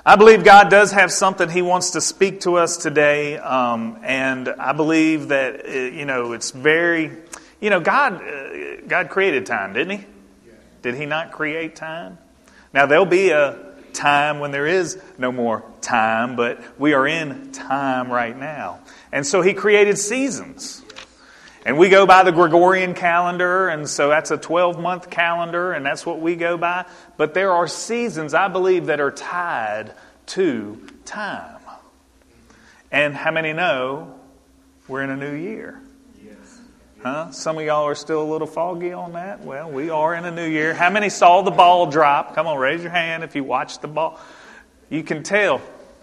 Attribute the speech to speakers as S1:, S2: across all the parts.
S1: I believe God does have something He wants to speak to us today, and I believe that it's very, God created time, didn't He? Did He not create time? Now there'll be a time when there is no more time, but we are in time right now, and so He created seasons. And we go by the Gregorian calendar, and so that's a 12-month calendar, and that's what we go by. But there are seasons, I believe, that are tied to time. And how many know we're in a new year?
S2: Yes.
S1: Huh? Some of y'all are still a little foggy on that. Well, we are in a new year. How many saw the ball drop? Come on, raise your hand if you watched the ball. You can tell.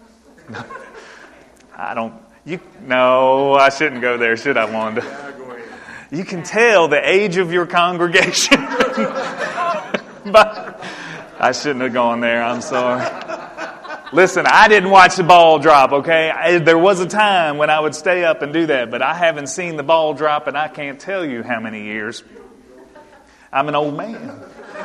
S1: No, I shouldn't go there, should I, Wanda? You can tell the age of your congregation. But I shouldn't have gone there. I'm sorry. Listen, I didn't watch the ball drop, okay? There was a time when I would stay up and do that, but I haven't seen the ball drop, and I can't tell you how many years. I'm an old man.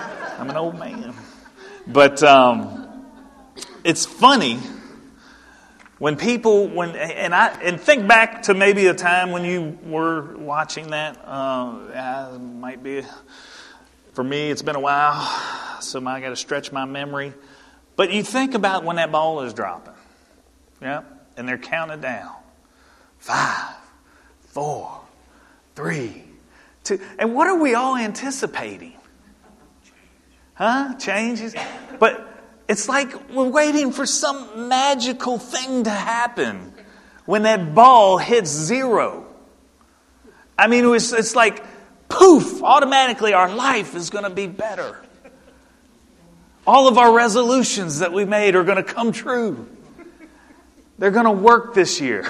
S1: But it's funny when people, and think back to maybe a time when you were watching that. Might be, for me, it's been a while, so I got to stretch my memory. But you think about when that ball is dropping, yeah, and they're counted down, 5, 4, 3, 2, and what are we all anticipating? Huh? Changes, but. It's like we're waiting for some magical thing to happen when that ball hits 0. I mean, it's like, poof, automatically our life is going to be better. All of our resolutions that we made are going to come true. They're going to work this year.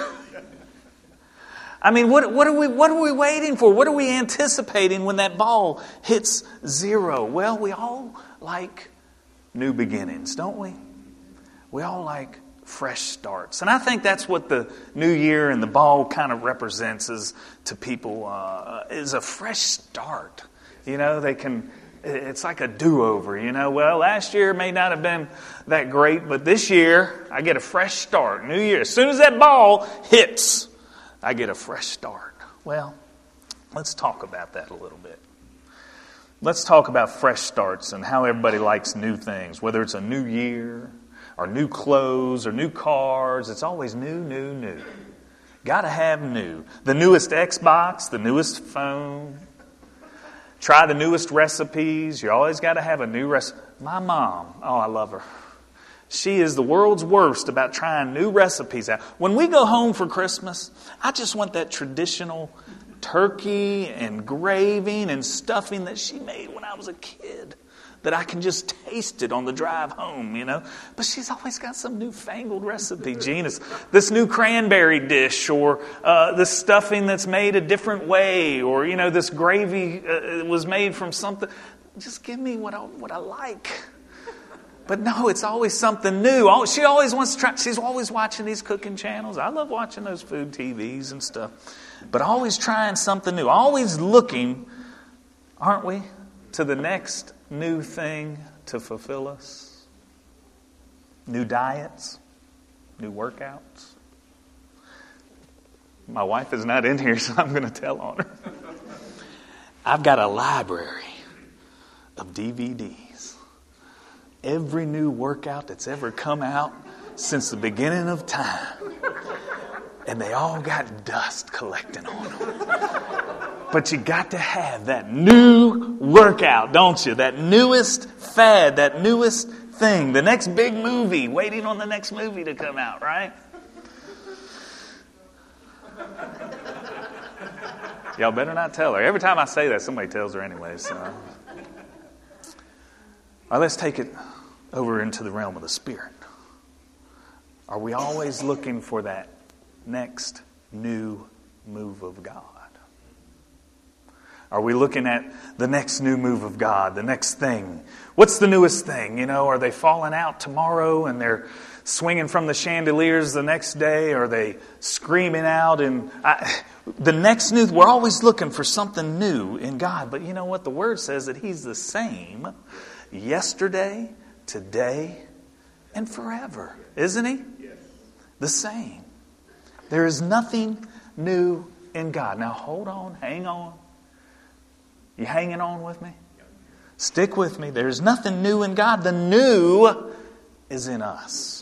S1: I mean, what are we waiting for? What are we anticipating when that ball hits 0? Well, we all like new beginnings, don't we? We all like fresh starts. And I think that's what the new year and the ball kind of represents is to people, is a fresh start. It's like a do-over, Well, last year may not have been that great, but this year I get a fresh start. New year. As soon as that ball hits, I get a fresh start. Well, let's talk about that a little bit. Let's talk about fresh starts and how everybody likes new things, whether it's a new year or new clothes or new cars. It's always new. Got to have new. The newest Xbox, the newest phone. Try the newest recipes. You always got to have a new recipe. My mom, I love her. She is the world's worst about trying new recipes out. When we go home for Christmas, I just want that traditional turkey and gravy and stuffing that she made when I was a kid, that I can just taste it on the drive home, But she's always got some newfangled recipe. Gina's this new cranberry dish, or this stuffing that's made a different way, or this gravy was made from something. Just give me what I like. But no, it's always something new. She always wants to try. She's always watching these cooking channels. I love watching those food TVs and stuff. But always trying something new. Always looking, aren't we, to the next new thing to fulfill us? New diets, new workouts. My wife is not in here, so I'm going to tell on her. I've got a library of DVDs. Every new workout that's ever come out since the beginning of time. And they all got dust collecting on them. But you got to have that new workout, don't you? That newest fad, that newest thing. The next big movie, waiting on the next movie to come out, right? Y'all better not tell her. Every time I say that, somebody tells her anyway. So. All right, let's take it over into the realm of the Spirit. Are we always looking for that next new move of God? Are we looking at the next new move of God, the next thing? What's the newest thing? Are they falling out tomorrow and they're swinging from the chandeliers the next day? Are they screaming out? The next new, we're always looking for something new in God. But you know what? The Word says that He's the same yesterday, today, and forever. Isn't He? The same. There is nothing new in God. Now hold on, hang on. You hanging on with me? Stick with me. There's nothing new in God. The new is in us.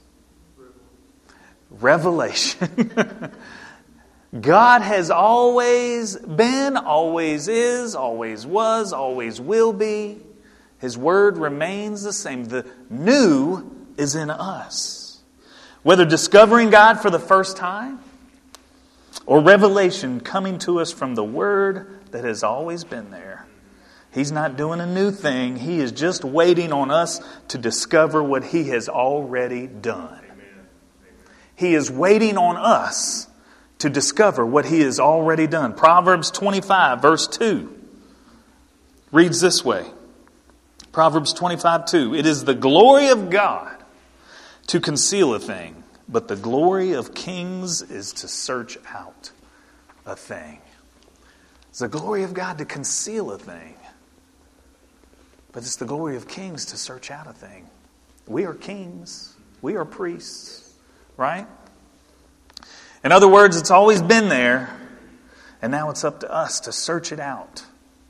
S1: Revelation. God has always been, always is, always was, always will be. His word remains the same. The new is in us. Whether discovering God for the first time or revelation coming to us from the word that has always been there. He's not doing a new thing. He is just waiting on us to discover what He has already done. He is waiting on us to discover what He has already done. Proverbs 25, verse 2 reads this way. Proverbs 25:2. It is the glory of God to conceal a thing, but the glory of kings is to search out a thing. It's the glory of God to conceal a thing, but it's the glory of kings to search out a thing. We are kings. We are priests, right? In other words, it's always been there, and now it's up to us to search it out.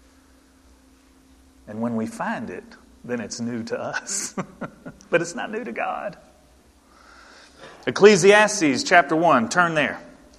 S1: And when we find it, then it's new to us. But it's not new to God. Ecclesiastes chapter 1, turn there.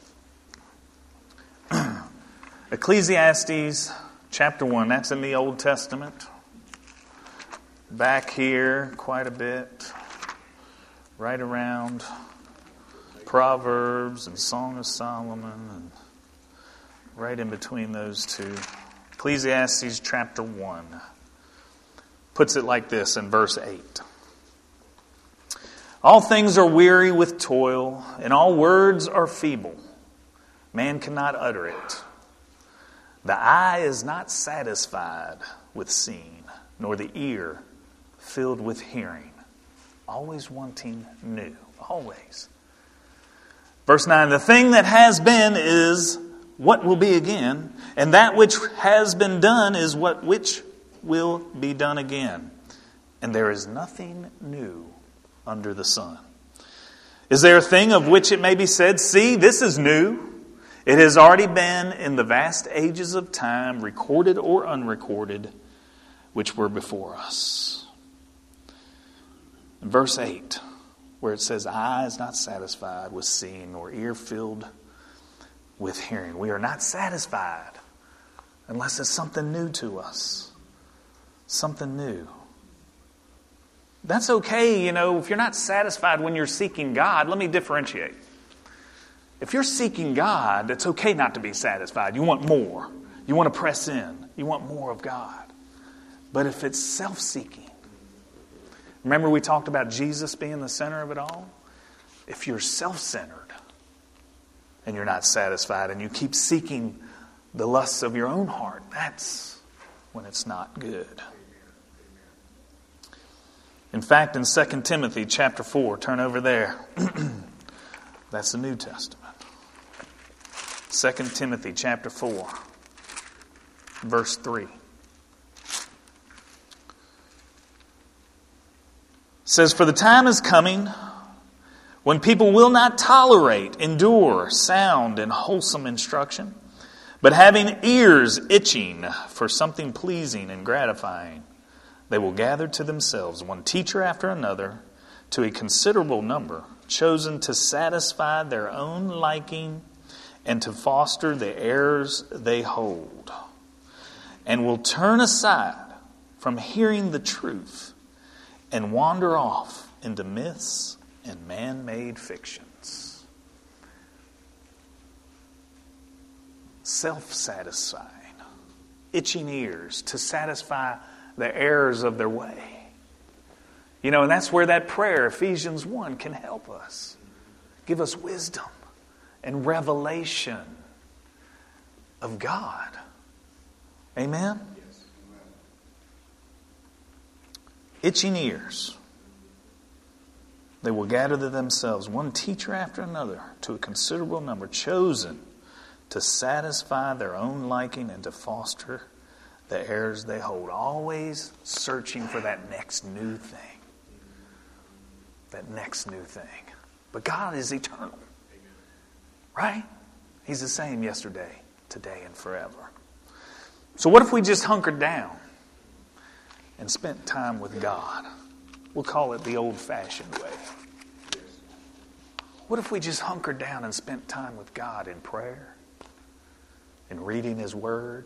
S1: Ecclesiastes chapter 1, that's in the Old Testament. Back here quite a bit. Right around Proverbs and Song of Solomon. And right in between those two. Ecclesiastes chapter 1 puts it like this in verse 8. All things are weary with toil, and all words are feeble. Man cannot utter it. The eye is not satisfied with seeing, nor the ear filled with hearing. Always wanting new. Always. Verse 9, the thing that has been is what will be again, and that which has been done is which will be done again. And there is nothing new under the sun. Is there a thing of which it may be said, see, this is new? It has already been in the vast ages of time, recorded or unrecorded, which were before us. In verse 8, where it says, eye is not satisfied with seeing, nor ear filled with hearing. We are not satisfied unless it's something new to us. Something new. That's okay, if you're not satisfied when you're seeking God, let me differentiate. If you're seeking God, it's okay not to be satisfied. You want more. You want to press in. You want more of God. But if it's self-seeking, remember we talked about Jesus being the center of it all? If you're self-centered and you're not satisfied and you keep seeking the lusts of your own heart, that's when it's not good. In fact, in 2 Timothy chapter 4, turn over there. That's the New Testament. 2 Timothy chapter 4, verse 3. Says, for the time is coming when people will not endure sound and wholesome instruction, but having ears itching for something pleasing and gratifying, they will gather to themselves one teacher after another, to a considerable number, chosen to satisfy their own liking and to foster the errors they hold, and will turn aside from hearing the truth and wander off into myths and man-made fictions. Self-satisfying, itching ears to satisfy the errors of their way. And that's where that prayer, Ephesians 1, can help us. Give us wisdom and revelation of God. Amen? Yes. Itching ears. They will gather to themselves one teacher after another, to a considerable number, chosen to satisfy their own liking and to foster the errors they hold. Always searching for that next new thing. that next new thing. But God is eternal. Right? He's the same yesterday, today, and forever. So what if we just hunkered down and spent time with God? We'll call it the old-fashioned way. What if we just hunkered down and spent time with God in prayer, in reading His Word,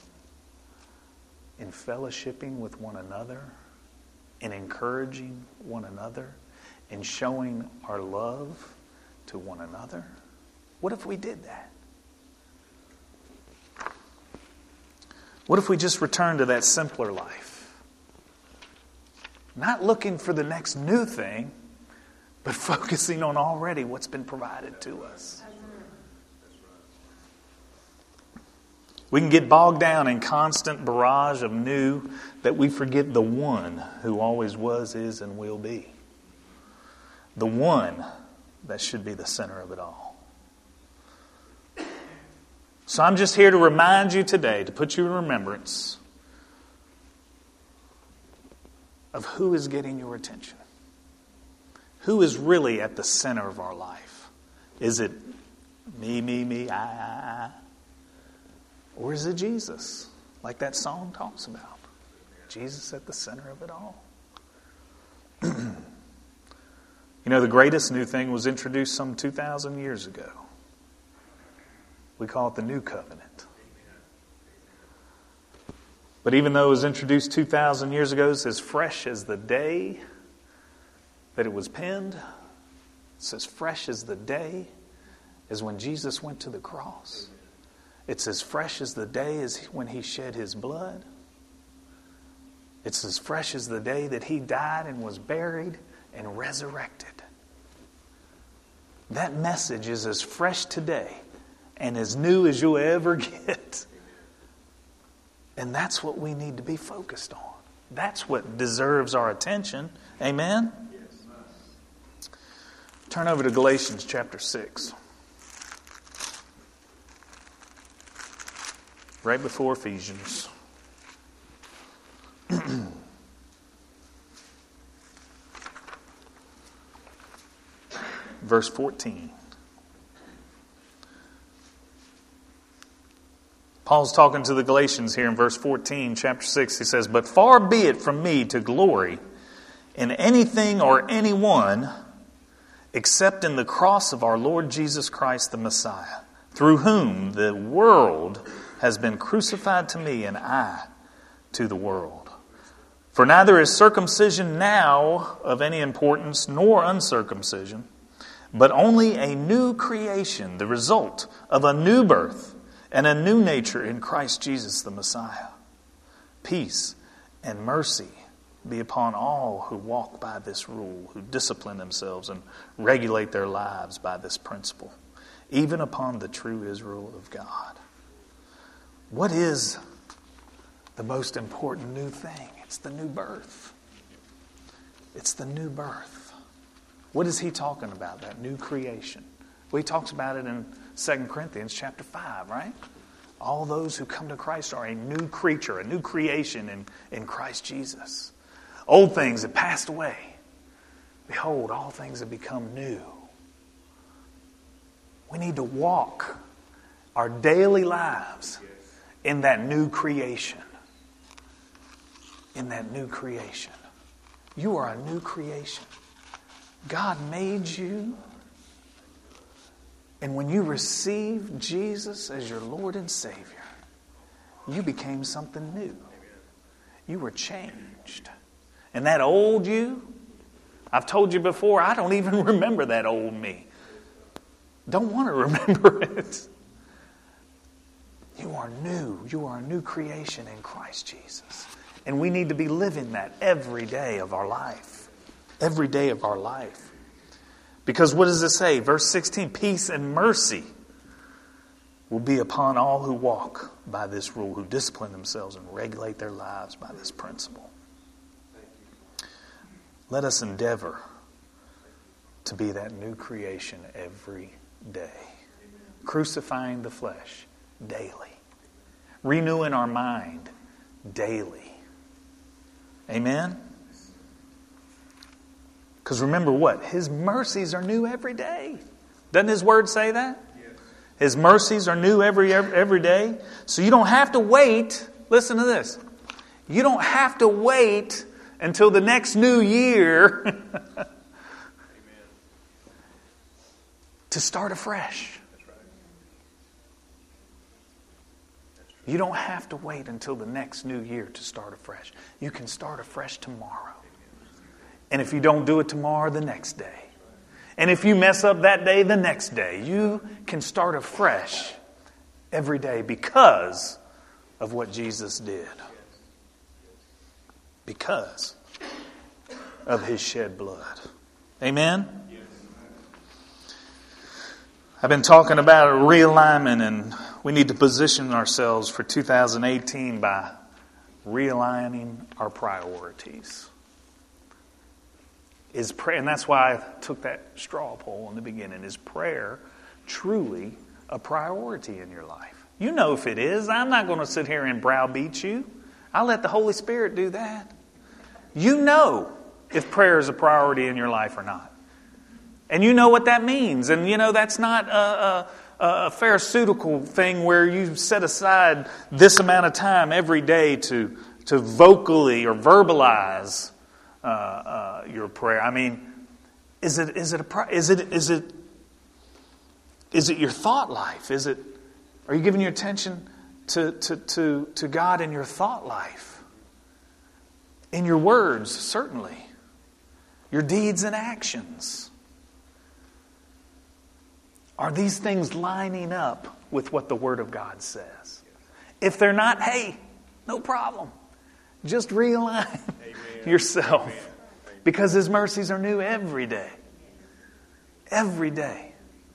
S1: in fellowshipping with one another, in encouraging one another, in showing our love to one another? What if we did that? What if we just returned to that simpler life? Not looking for the next new thing, but focusing on already what's been provided to us. We can get bogged down in constant barrage of new that we forget the one who always was, is, and will be. The one that should be the center of it all. So I'm just here to remind you today, to put you in remembrance of who is getting your attention. Who is really at the center of our life? Is it me, I? Or is it Jesus, like that song talks about? Jesus at the center of it all. You know, the greatest new thing was introduced some 2,000 years ago. We call it the New Covenant. But even though it was introduced 2,000 years ago, it's as fresh as the day that it was penned. It's as fresh as the day as when Jesus went to the cross. It's as fresh as the day as when He shed His blood. It's as fresh as the day that He died and was buried and resurrected. That message is as fresh today and as new as you'll ever get. And that's what we need to be focused on. That's what deserves our attention. Amen? Yes. Turn over to Galatians chapter 6. Right before Ephesians. Verse 14. Paul's talking to the Galatians here in verse 14, chapter 6. He says, "But far be it from me to glory in anything or anyone except in the cross of our Lord Jesus Christ the Messiah, through whom the world has been crucified to me and I to the world. For neither is circumcision now of any importance nor uncircumcision, but only a new creation, the result of a new birth and a new nature in Christ Jesus the Messiah. Peace and mercy be upon all who walk by this rule, who discipline themselves and regulate their lives by this principle, even upon the true Israel of God." What is the most important new thing? It's the new birth. It's the new birth. What is he talking about, that new creation? Well, he talks about it in 2 Corinthians chapter 5, right? All those who come to Christ are a new creature, a new creation in Christ Jesus. Old things have passed away. Behold, all things have become new. We need to walk our daily lives in that new creation. In that new creation. You are a new creation. God made you. And when you received Jesus as your Lord and Savior, you became something new. You were changed. And that old you, I've told you before, I don't even remember that old me. Don't want to remember it. You are new. You are a new creation in Christ Jesus. And we need to be living that every day of our life. Every day of our life. Because what does it say? Verse 16, peace and mercy will be upon all who walk by this rule, who discipline themselves and regulate their lives by this principle. Let us endeavor to be that new creation every day. Crucifying the flesh daily. Renewing our mind daily. Amen? Because remember what? His mercies are new every day. Doesn't His Word say that? Yes. His mercies are new every day. So you don't have to wait. Listen to this. You don't have to wait until the next new year to start afresh. You don't have to wait until the next new year to start afresh. You can start afresh tomorrow. And if you don't do it tomorrow, the next day. And if you mess up that day, the next day. You can start afresh every day because of what Jesus did. Because of His shed blood. Amen? I've been talking about a realignment, and we need to position ourselves for 2018 by realigning our priorities. And that's why I took that straw poll in the beginning. Is prayer truly a priority in your life? You know if it is. I'm not going to sit here and browbeat you. I'll let the Holy Spirit do that. You know if prayer is a priority in your life or not. And you know what that means. And you know that's not a pharisaical thing where you set aside this amount of time every day to vocally or verbalize your prayer. I mean, is it your thought life? Are you giving your attention to God in your thought life? In your words, certainly. Your deeds and actions. Are these things lining up with what the Word of God says? If they're not, hey, no problem. Just realign yourself. Amen. Because His mercies are new every day. Every day.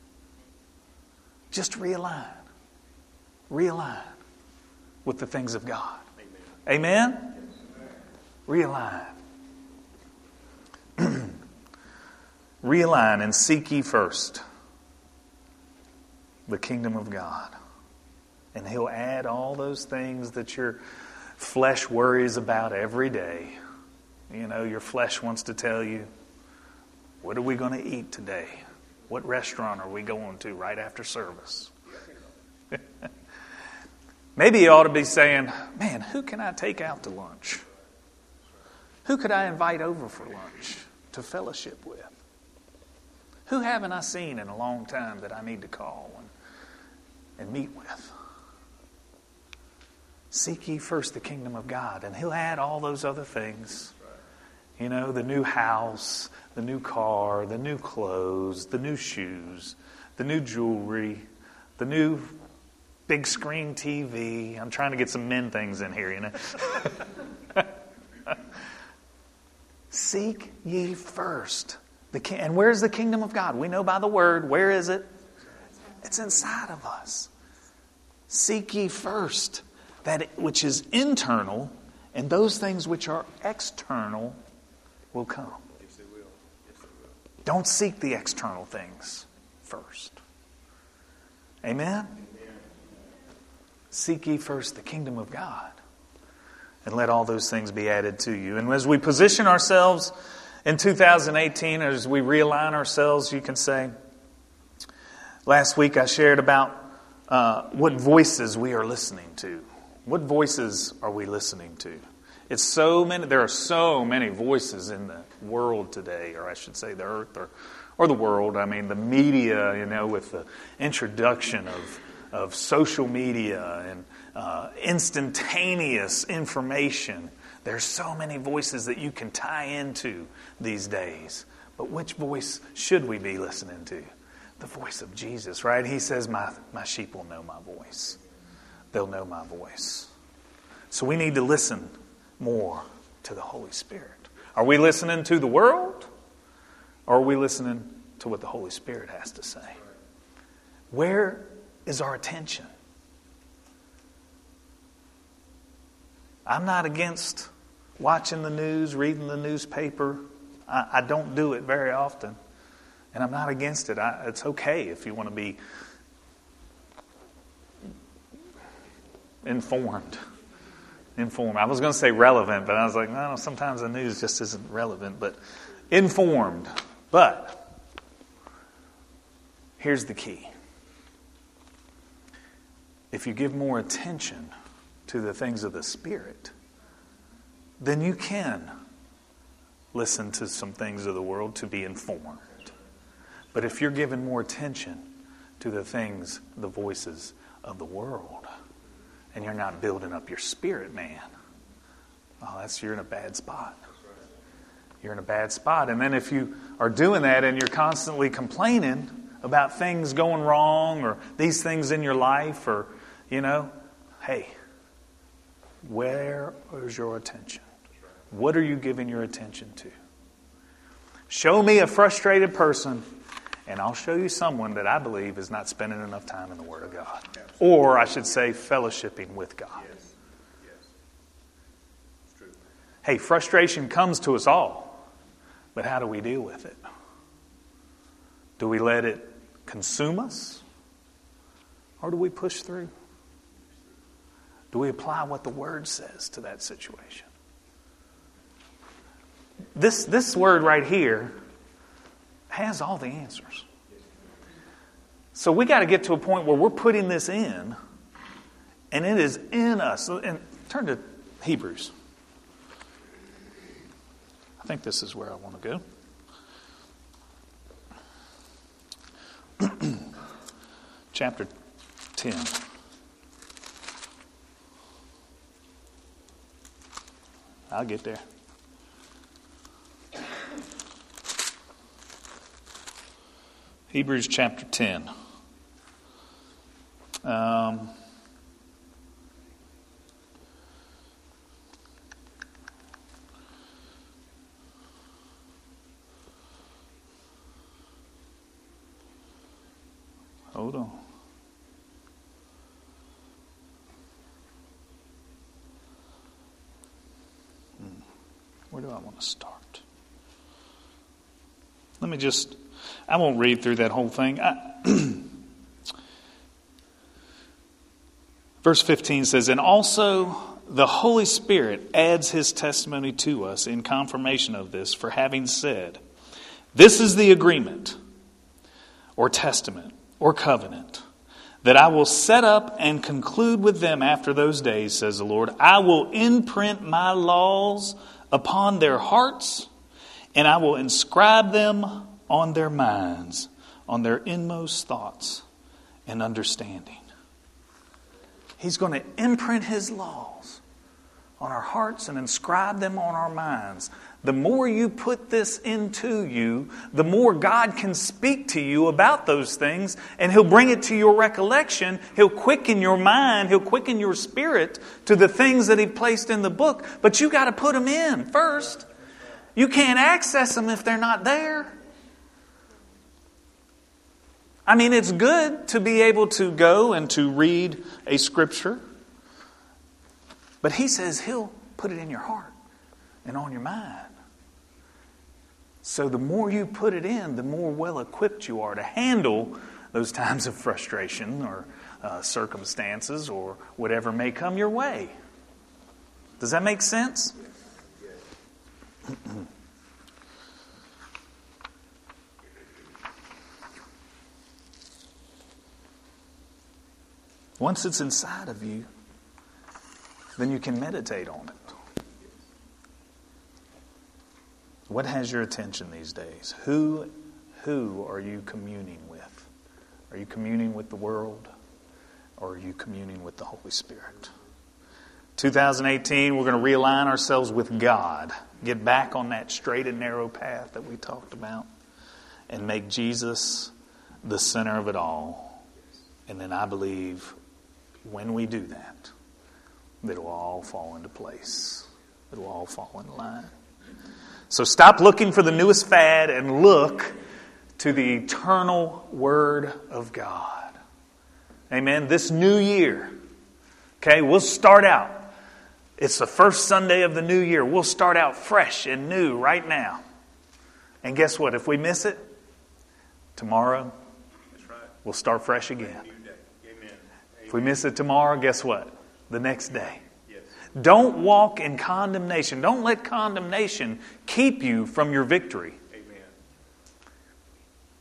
S1: Just realign. Realign with the things of God. Amen? Realign. Realign and seek ye first the kingdom of God. And He'll add all those things that your flesh worries about every day. You know, your flesh wants to tell you, what are we going to eat today? What restaurant are we going to right after service? Maybe you ought to be saying, man, who can I take out to lunch? Who could I invite over for lunch to fellowship with? Who haven't I seen in a long time that I need to call and meet with? Seek ye first the kingdom of God, and He'll add all those other things. You know, the new house, the new car, the new clothes, the new shoes, the new jewelry, the new big screen TV. I'm trying to get some men things in here, you know. Seek ye first. And where's the kingdom of God? We know by the Word. Where is it? It's inside of us. Seek ye first that which is internal, and those things which are external will come. Yes, they will. Yes, they will. Don't seek the external things first. Amen? Seek ye first the kingdom of God, and let all those things be added to you. And as we position ourselves in 2018, as we realign ourselves, you can say, last week I shared about what voices we are listening to. What voices are we listening to? There are so many voices in the world today, or I should say the earth or the world. I mean, the media, you know, with the introduction of social media and instantaneous information. There's so many voices that you can tie into these days. But which voice should we be listening to? The voice of Jesus, right? He says, my sheep will know my voice. They'll know my voice. So we need to listen more to the Holy Spirit. Are we listening to the world? Or are we listening to what the Holy Spirit has to say? Where is our attention? I'm not against watching the news, reading the newspaper. I don't do it very often. And I'm not against it. It's okay if you want to be informed. I was going to say relevant, but I was like, no, sometimes the news just isn't relevant. But informed. But here's the key. If you give more attention to the things of the Spirit, then you can listen to some things of the world to be informed. But if you're giving more attention to the things, the voices of the world, and you're not building up your spirit, man, you're in a bad spot. You're in a bad spot. And then if you are doing that and you're constantly complaining about things going wrong or these things in your life or, hey, where is your attention? What are you giving your attention to? Show me a frustrated person, and I'll show you someone that I believe is not spending enough time in the Word of God. Or, I should say, fellowshipping with God.
S2: Yes. It's true.
S1: Hey, frustration comes to us all. But how do we deal with it? Do we let it consume us? Or do we push through? Do we apply what the Word says to that situation? This word right here has all the answers. So we got to get to a point where we're putting this in, and it is in us. And turn to Hebrews. I think this is where I want to go. Chapter 10. I'll get there. Hebrews chapter 10. Hold on. Where do I want to start? I won't read through that whole thing. Verse 15 says, "And also the Holy Spirit adds His testimony to us in confirmation of this, for having said, 'This is the agreement,' or testament, or covenant, 'that I will set up and conclude with them after those days, says the Lord. I will imprint my laws upon their hearts, and I will inscribe them on their minds, on their inmost thoughts and understanding.'" He's going to imprint His laws on our hearts and inscribe them on our minds. The more you put this into you, the more God can speak to you about those things, and He'll bring it to your recollection. He'll quicken your mind. He'll quicken your spirit to the things that He placed in the book. But you got to put them in first. You can't access them if they're not there. I mean, it's good to be able to go and to read a scripture. But He says He'll put it in your heart and on your mind. So the more you put it in, the more well equipped you are to handle those times of frustration or circumstances or whatever may come your way. Does that make sense? Once it's inside of you, then you can meditate on it. What has your attention these days? Who are you communing with? Are you communing with the world, or are you communing with the Holy Spirit? 2018, we're going to realign ourselves with God. Get back on that straight and narrow path that we talked about, and make Jesus the center of it all. And then I believe when we do that, it'll all fall into place. It'll all fall in line. So stop looking for the newest fad and look to the eternal Word of God. Amen. This new year, okay, we'll start out. It's the first Sunday of the new year. We'll start out fresh and new right now. And guess what? If we miss it, tomorrow, we'll start fresh again. If we miss it tomorrow, guess what? The next day. Yes. Don't walk in condemnation. Don't let condemnation keep you from your victory.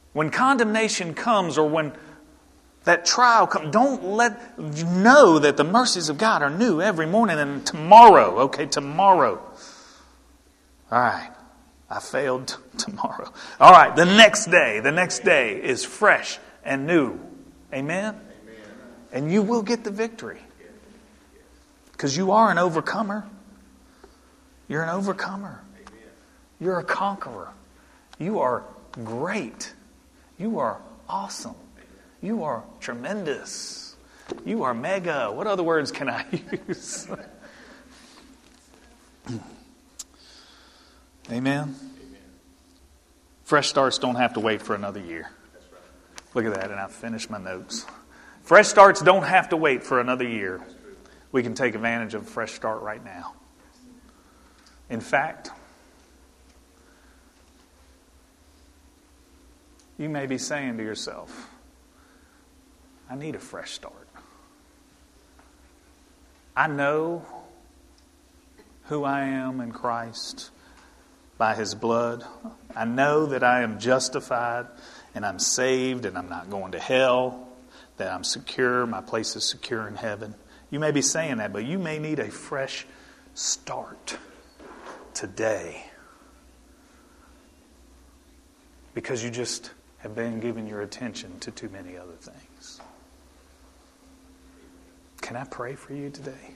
S1: When condemnation comes or when that trial comes, know that the mercies of God are new every morning. And tomorrow, tomorrow. All right, I failed tomorrow. All right, the next day is fresh and new. Amen? And you will get the victory. Because you are an overcomer. You're an overcomer. You're a conqueror. You are great. You are awesome. You are tremendous. You are mega. What other words can I use? Amen? Fresh starts don't have to wait for another year. Look at that, and I've finished my notes. Fresh starts don't have to wait for another year. We can take advantage of a fresh start right now. In fact, you may be saying to yourself, I need a fresh start. I know who I am in Christ by His blood. I know that I am justified and I'm saved and I'm not going to hell, that I'm secure, my place is secure in heaven. You may be saying that, but you may need a fresh start today because you just have been giving your attention to too many other things. Can I pray for you today?